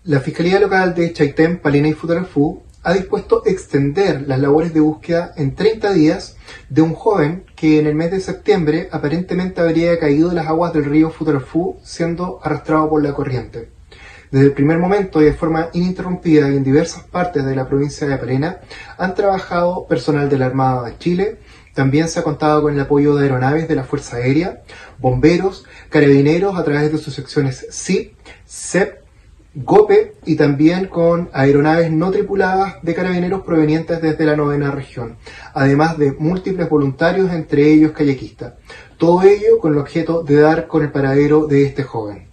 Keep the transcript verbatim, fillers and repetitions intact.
La Fiscalía Local de Chaitén, Palena y Futaleufú ha dispuesto extender las labores de búsqueda en treinta días de un joven que en el mes de septiembre aparentemente habría caído en las aguas del río Futaleufú siendo arrastrado por la corriente. Desde el primer momento y de forma ininterrumpida y en diversas partes de la provincia de Palena han trabajado personal de la Armada de Chile. También se ha contado con el apoyo de aeronaves de la Fuerza Aérea, bomberos, carabineros a través de sus secciones S I P, C E P, GOPE y también con aeronaves no tripuladas de carabineros provenientes desde la novena región, además de múltiples voluntarios, entre ellos kayakistas. Todo ello con el objeto de dar con el paradero de este joven.